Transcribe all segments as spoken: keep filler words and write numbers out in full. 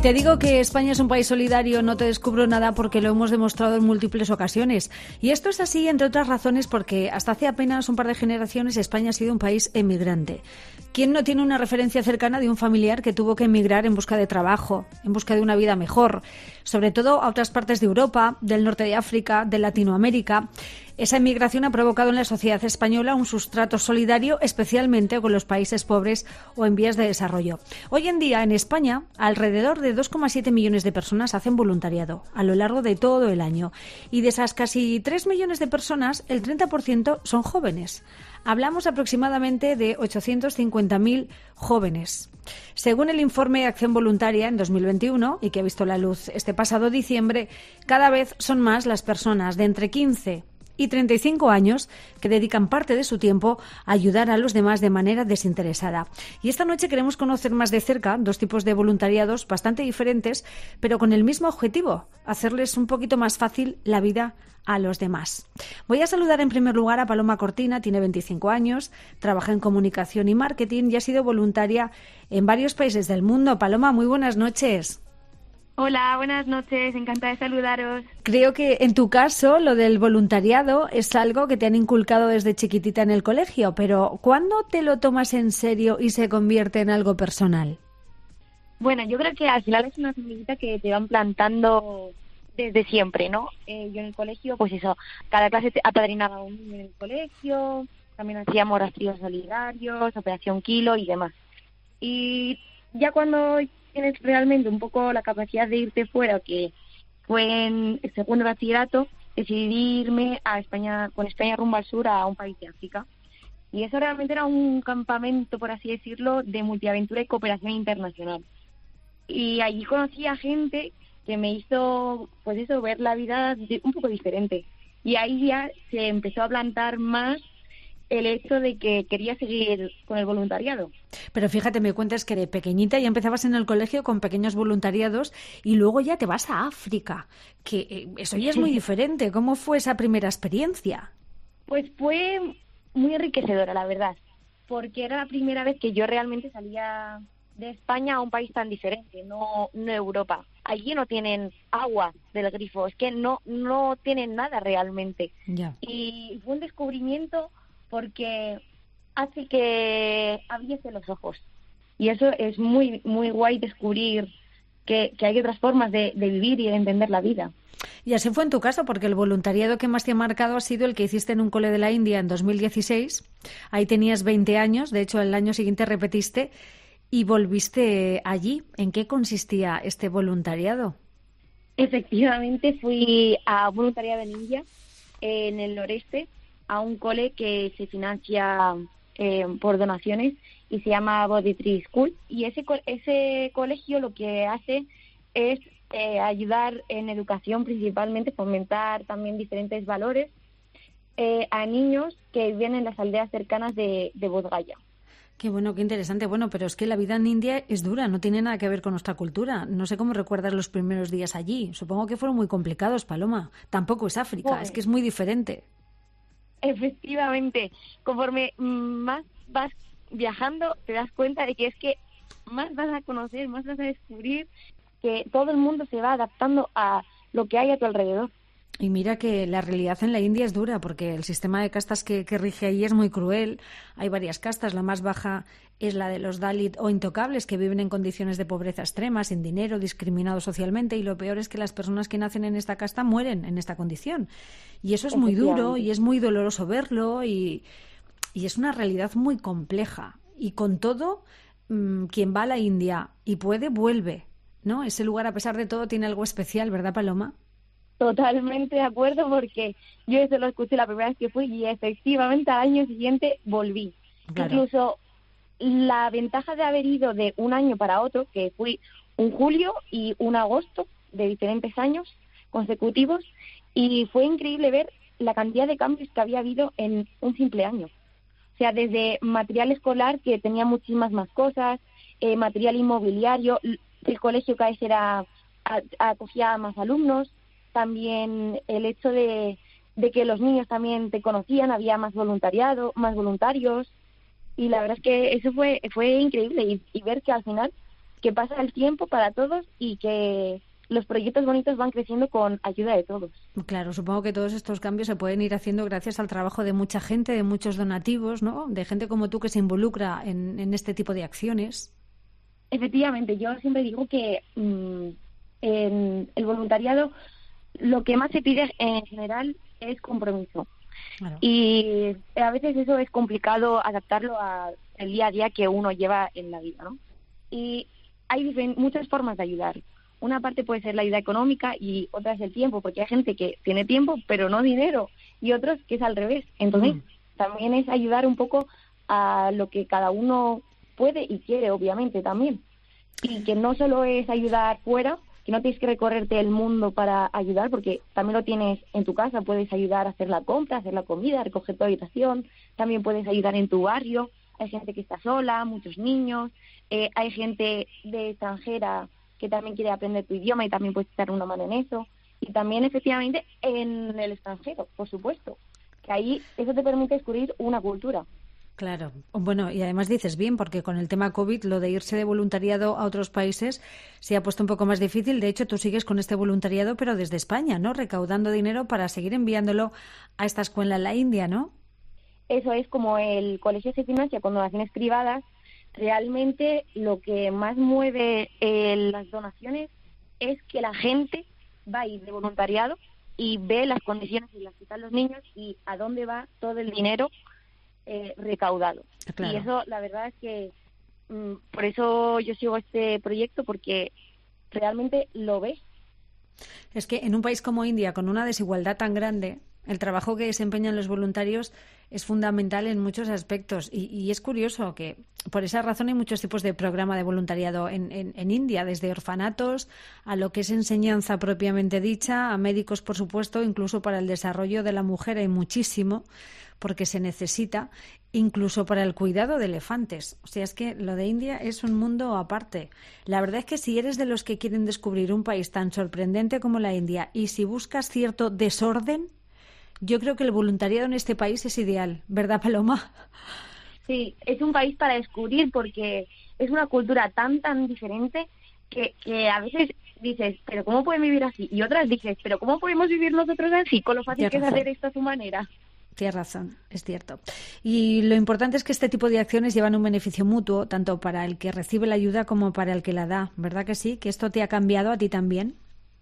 te digo que España es un país solidario, no te descubro nada porque lo hemos demostrado en múltiples ocasiones. Y esto es así, entre otras razones, porque hasta hace apenas un par de generaciones España ha sido un país emigrante. ¿Quién no tiene una referencia cercana de un familiar que tuvo que emigrar en busca de trabajo, en busca de una vida mejor? Sobre todo a otras partes de Europa, del norte de África, de Latinoamérica. Esa emigración ha provocado en la sociedad española un sustrato solidario, especialmente con los países pobres o en vías de desarrollo. Hoy en día, en España, alrededor de dos coma siete millones de personas hacen voluntariado a lo largo de todo el año. Y de esas casi tres millones de personas, el treinta por ciento son jóvenes. Hablamos aproximadamente de ochocientos cincuenta mil jóvenes. Según el informe de Acción Voluntaria en dos mil veintiuno, y que ha visto la luz este pasado diciembre, cada vez son más las personas de entre quince y treinta y cinco años que dedican parte de su tiempo a ayudar a los demás de manera desinteresada. Y esta noche queremos conocer más de cerca dos tipos de voluntariados bastante diferentes, pero con el mismo objetivo, hacerles un poquito más fácil la vida a los demás. Voy a saludar en primer lugar a Paloma Cortina, tiene veinticinco años, trabaja en comunicación y marketing y ha sido voluntaria en varios países del mundo. Paloma, muy buenas noches. Hola, buenas noches, encantada de saludaros. Creo que en tu caso lo del voluntariado es algo que te han inculcado desde chiquitita en el colegio, pero ¿cuándo te lo tomas en serio y se convierte en algo personal? Bueno, yo creo que al final es una semillita que te van plantando desde siempre, ¿no? Eh, yo en el colegio, pues eso, cada clase te apadrinaba un niño en el colegio, también hacíamos rastrillos solidarios, Operación Kilo y demás. Y ya cuando tienes realmente un poco la capacidad de irte fuera, que fue en el segundo bachillerato, decidí irme a España, con España rumbo al sur, a un país de África. Y eso realmente era un campamento, por así decirlo, de multiaventura y cooperación internacional. Y allí conocí a gente que me hizo, pues eso, ver la vida de, un poco diferente. Y ahí ya se empezó a plantar más el hecho de que quería seguir con el voluntariado. Pero fíjate, me cuentas que de pequeñita ya empezabas en el colegio con pequeños voluntariados y luego ya te vas a África, que eh, eso ya es muy diferente. ¿Cómo fue esa primera experiencia? Pues fue muy enriquecedora, la verdad, porque era la primera vez que yo realmente salía de España a un país tan diferente, no, no Europa. Allí no tienen agua del grifo, es que no, no tienen nada realmente. Ya. Y fue un descubrimiento porque hace que abriese los ojos. Y eso es muy muy guay, descubrir que, que hay otras formas de, de vivir y de entender la vida. Y así fue en tu caso, porque el voluntariado que más te ha marcado ha sido el que hiciste en un cole de la India en dos mil dieciséis. Ahí tenías veinte años, de hecho el año siguiente repetiste y volviste allí. ¿En qué consistía este voluntariado? Efectivamente, fui a voluntariado en India, en el noreste, a un cole que se financia eh, por donaciones y se llama Body Tree School. Y ese co- ese colegio lo que hace es eh, ayudar en educación, principalmente fomentar también diferentes valores eh, a niños que viven en las aldeas cercanas de, de Bodh Gaya. Qué bueno, qué interesante. Bueno, pero es que la vida en India es dura, no tiene nada que ver con nuestra cultura. No sé cómo recuerdas los primeros días allí. Supongo que fueron muy complicados, Paloma. Tampoco es África, Bueno, es que es muy diferente. Efectivamente, conforme más vas viajando, te das cuenta de que es que más vas a conocer, más vas a descubrir que todo el mundo se va adaptando a lo que hay a tu alrededor. Y mira que la realidad en la India es dura, porque el sistema de castas que, que rige ahí es muy cruel. Hay varias castas, la más baja es la de los Dalit o intocables, que viven en condiciones de pobreza extrema, sin dinero, discriminados socialmente, y lo peor es que las personas que nacen en esta casta mueren en esta condición. Y eso es muy duro y es muy doloroso verlo y, y es una realidad muy compleja. Y con todo, mmm, quien va a la India y puede, vuelve, ¿no? Ese lugar, a pesar de todo, tiene algo especial, ¿verdad, Paloma? Totalmente de acuerdo, porque yo eso lo escuché la primera vez que fui y efectivamente al año siguiente volví. Claro. Incluso la ventaja de haber ido de un año para otro, que fui un julio y un agosto de diferentes años consecutivos, y fue increíble ver la cantidad de cambios que había habido en un simple año. O sea, desde material escolar, que tenía muchísimas más cosas, eh, material inmobiliario, el colegio cada vez era, acogía a más alumnos, también el hecho de, de que los niños también te conocían, había más voluntariado, más voluntarios, y la verdad es que eso fue fue increíble, y, y ver que al final que pasa el tiempo para todos y que los proyectos bonitos van creciendo con ayuda de todos. Claro, supongo que todos estos cambios se pueden ir haciendo gracias al trabajo de mucha gente, de muchos donativos, ¿no? De gente como tú que se involucra en, en este tipo de acciones. Efectivamente, yo siempre digo que mmm, en el voluntariado lo que más se pide en general es compromiso. Claro. Y a veces eso es complicado adaptarlo al día a día que uno lleva en la vida, ¿no? Y hay muchas formas de ayudar. Una parte puede ser la ayuda económica y otra es el tiempo, porque hay gente que tiene tiempo pero no dinero, y otros que es al revés. Entonces, mm. también es ayudar un poco a lo que cada uno puede y quiere, obviamente, también. Y que no solo es ayudar fuera, que no tienes que recorrerte el mundo para ayudar, porque también lo tienes en tu casa, puedes ayudar a hacer la compra, hacer la comida, recoger tu habitación, también puedes ayudar en tu barrio, hay gente que está sola, muchos niños, eh, hay gente de extranjera que también quiere aprender tu idioma y también puedes echar una mano en eso, y también efectivamente en el extranjero, por supuesto, que ahí eso te permite descubrir una cultura. Claro. Bueno, y además dices bien, porque con el tema COVID, lo de irse de voluntariado a otros países se ha puesto un poco más difícil. De hecho, tú sigues con este voluntariado, pero desde España, ¿no? Recaudando dinero para seguir enviándolo a esta escuela en la India, ¿no? Eso es, como el colegio se financia con donaciones privadas. Realmente lo que más mueve eh, las donaciones es que la gente va a ir de voluntariado y ve las condiciones en las que están los niños y a dónde va todo el dinero Eh, recaudado. Claro. Y eso, la verdad es que mm, por eso yo sigo este proyecto, porque realmente lo ves. Es que en un país como India, con una desigualdad tan grande, el trabajo que desempeñan los voluntarios es fundamental en muchos aspectos. Y, y es curioso que por esa razón hay muchos tipos de programa de voluntariado en, en, en India, desde orfanatos a lo que es enseñanza propiamente dicha, a médicos, por supuesto, incluso para el desarrollo de la mujer hay muchísimo, porque se necesita, incluso para el cuidado de elefantes. O sea, es que lo de India es un mundo aparte. La verdad es que si eres de los que quieren descubrir un país tan sorprendente como la India y si buscas cierto desorden, yo creo que el voluntariado en este país es ideal, ¿verdad, Paloma? Sí, es un país para descubrir, porque es una cultura tan, tan diferente que, que a veces dices, ¿pero cómo pueden vivir así? Y otras dices, ¿pero cómo podemos vivir nosotros así, con lo fácil que es hacer esto a su manera? Tienes razón, es cierto. Y lo importante es que este tipo de acciones llevan un beneficio mutuo, tanto para el que recibe la ayuda como para el que la da. ¿Verdad que sí? ¿Que esto te ha cambiado a ti también?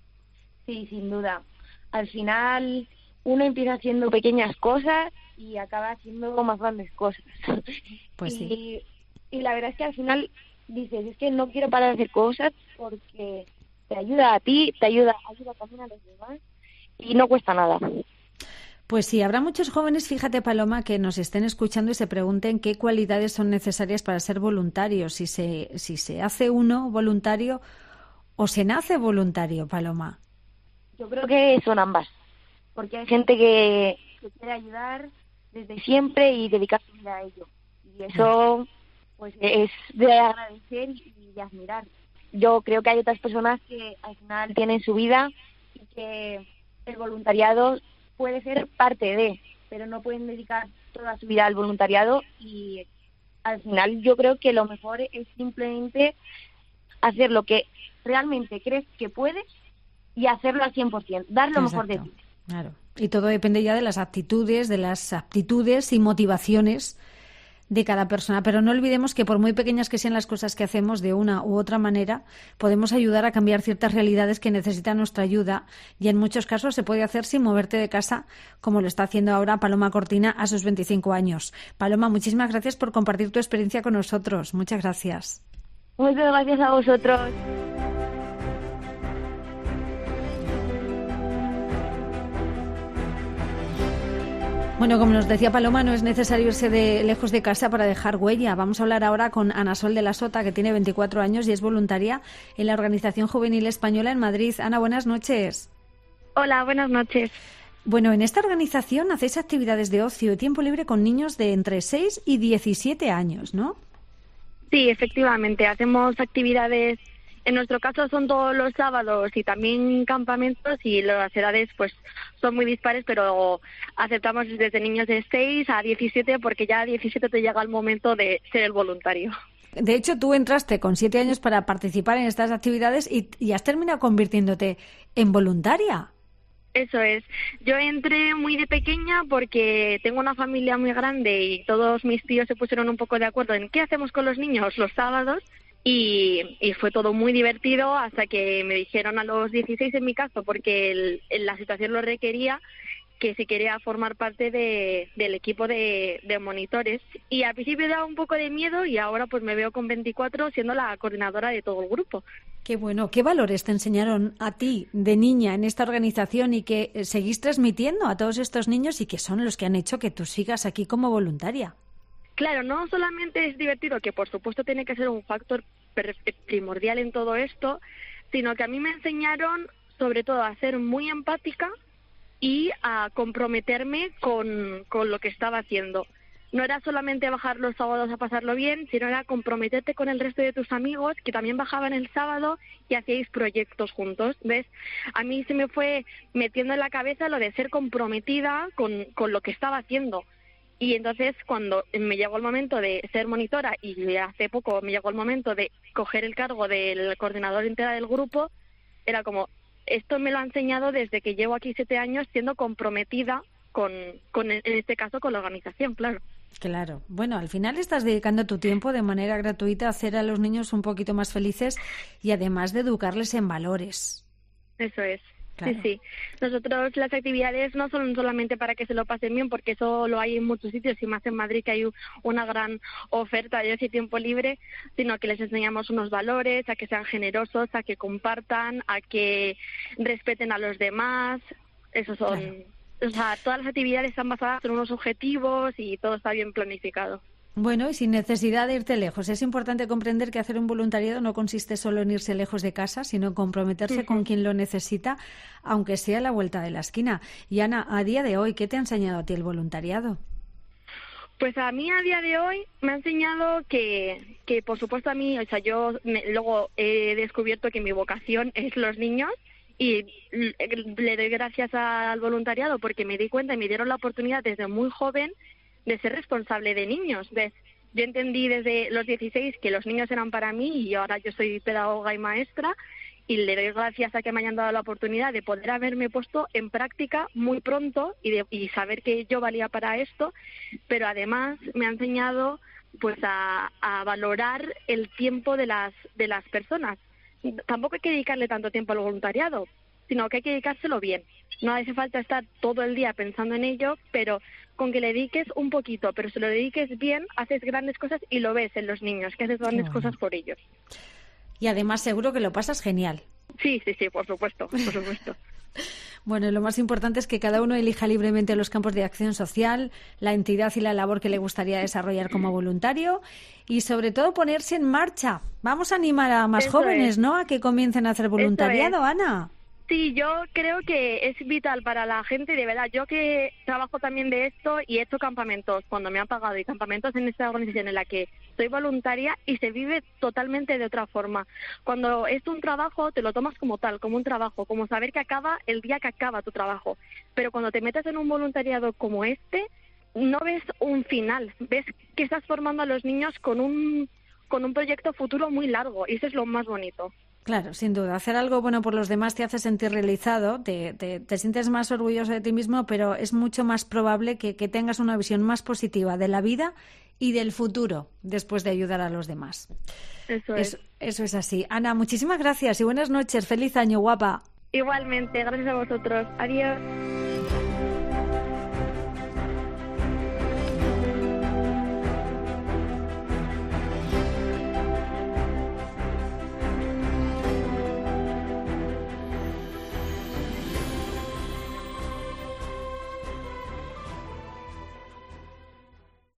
Sí, sin duda. Al final uno empieza haciendo pequeñas cosas y acaba haciendo más grandes cosas. Pues sí. Y, y la verdad es que al final dices, es que no quiero parar de hacer cosas, porque te ayuda a ti, te ayuda, ayuda también a los demás y no cuesta nada. Pues sí, habrá muchos jóvenes, fíjate, Paloma, que nos estén escuchando y se pregunten qué cualidades son necesarias para ser voluntarios, si se, si se hace uno voluntario o se nace voluntario, Paloma. Yo creo que son ambas, porque hay gente que, que quiere ayudar desde siempre y dedicar su vida a ello. Y eso pues es de agradecer y de admirar. Yo creo que hay otras personas que al final tienen su vida y que el voluntariado puede ser parte de, pero no pueden dedicar toda su vida al voluntariado, y al final yo creo que lo mejor es simplemente hacer lo que realmente crees que puedes y hacerlo al cien por ciento, dar lo Exacto. mejor de ti. Claro. Y todo depende ya de las actitudes, de las aptitudes y motivaciones de cada persona, pero no olvidemos que por muy pequeñas que sean las cosas que hacemos, de una u otra manera podemos ayudar a cambiar ciertas realidades que necesitan nuestra ayuda, y en muchos casos se puede hacer sin moverte de casa, como lo está haciendo ahora Paloma Cortina a sus veinticinco años. Paloma, muchísimas gracias por compartir tu experiencia con nosotros. Muchas gracias. Muchas gracias a vosotros. Bueno, como nos decía Paloma, no es necesario irse de lejos de casa para dejar huella. Vamos a hablar ahora con Ana Sol de la Sota, que tiene veinticuatro años y es voluntaria en la Organización Juvenil Española en Madrid. Ana, buenas noches. Hola, buenas noches. Bueno, en esta organización hacéis actividades de ocio y tiempo libre con niños de entre seis y diecisiete años, ¿no? Sí, efectivamente. Hacemos actividades, en nuestro caso son todos los sábados y también campamentos, y las edades pues son muy dispares, pero aceptamos desde niños de seis a diecisiete, porque ya a diecisiete te llega el momento de ser el voluntario. De hecho, tú entraste con siete años para participar en estas actividades y, y has terminado convirtiéndote en voluntaria. Eso es. Yo entré muy de pequeña porque tengo una familia muy grande y todos mis tíos se pusieron un poco de acuerdo en qué hacemos con los niños los sábados y, y fue todo muy divertido hasta que me dijeron a los dieciséis en mi caso, porque el, la situación lo requería, que si quería formar parte de, del equipo de, de monitores. Y al principio daba un poco de miedo y ahora pues me veo con veinticuatro siendo la coordinadora de todo el grupo. Qué bueno. ¿Qué valores te enseñaron a ti de niña en esta organización y que seguís transmitiendo a todos estos niños y que son los que han hecho que tú sigas aquí como voluntaria? Claro, no solamente es divertido, que por supuesto tiene que ser un factor primordial en todo esto, sino que a mí me enseñaron sobre todo a ser muy empática y a comprometerme con, con lo que estaba haciendo. No era solamente bajar los sábados a pasarlo bien, sino era comprometerte con el resto de tus amigos que también bajaban el sábado y hacíais proyectos juntos, ¿ves? A mí se me fue metiendo en la cabeza lo de ser comprometida con, con lo que estaba haciendo. Y entonces cuando me llegó el momento de ser monitora y hace poco me llegó el momento de coger el cargo del coordinador entera del grupo, era como, esto me lo ha enseñado desde que llevo aquí siete años siendo comprometida con, con en este caso, con la organización, claro. Claro. Bueno, al final estás dedicando tu tiempo de manera gratuita a hacer a los niños un poquito más felices y además de educarles en valores. Eso es. Claro. Sí, sí. Nosotros las actividades no son solamente para que se lo pasen bien, porque eso lo hay en muchos sitios y más en Madrid, que hay una gran oferta de ese tiempo libre, sino que les enseñamos unos valores, a que sean generosos, a que compartan, a que respeten a los demás. Esos son... Claro. O sea, todas las actividades están basadas en unos objetivos y todo está bien planificado. Bueno, y sin necesidad de irte lejos. Es importante comprender que hacer un voluntariado no consiste solo en irse lejos de casa, sino en comprometerse uh-huh. con quien lo necesita, aunque sea a la vuelta de la esquina. Y Ana, a día de hoy, ¿qué te ha enseñado a ti el voluntariado? Pues a mí a día de hoy me ha enseñado que, que por supuesto a mí, o sea, yo me, luego he descubierto que mi vocación es los niños. Y le doy gracias al voluntariado porque me di cuenta y me dieron la oportunidad desde muy joven de ser responsable de niños. ¿Ves? Yo entendí desde los dieciséis que los niños eran para mí y ahora yo soy pedagoga y maestra y le doy gracias a que me hayan dado la oportunidad de poder haberme puesto en práctica muy pronto y, de, y saber que yo valía para esto, pero además me ha enseñado pues a, a valorar el tiempo de las de las personas. Tampoco hay que dedicarle tanto tiempo al voluntariado, sino que hay que dedicárselo bien. No hace falta estar todo el día pensando en ello, pero con que le dediques un poquito, pero si lo dediques bien, haces grandes cosas y lo ves en los niños, que haces grandes bueno. cosas por ellos. Y además seguro que lo pasas genial. Sí, sí, sí, por supuesto, por supuesto. Bueno, lo más importante es que cada uno elija libremente los campos de acción social, la entidad y la labor que le gustaría desarrollar como voluntario y sobre todo ponerse en marcha. Vamos a animar a más Eso jóvenes, es. ¿no?, a que comiencen a hacer voluntariado, Ana. Sí, yo creo que es vital para la gente, de verdad. Yo que trabajo también de esto y he hecho campamentos cuando me han pagado y campamentos en esta organización en la que soy voluntaria y se vive totalmente de otra forma. Cuando es un trabajo te lo tomas como tal, como un trabajo, como saber que acaba el día que acaba tu trabajo. Pero cuando te metes en un voluntariado como este, no ves un final, ves que estás formando a los niños con un, con un proyecto futuro muy largo y eso es lo más bonito. Claro, sin duda. Hacer algo bueno por los demás te hace sentir realizado, te, te, te sientes más orgulloso de ti mismo, pero es mucho más probable que, que tengas una visión más positiva de la vida y del futuro después de ayudar a los demás. Eso es. Eso, eso es así. Ana, muchísimas gracias y buenas noches. Feliz año, guapa. Igualmente, gracias a vosotros. Adiós.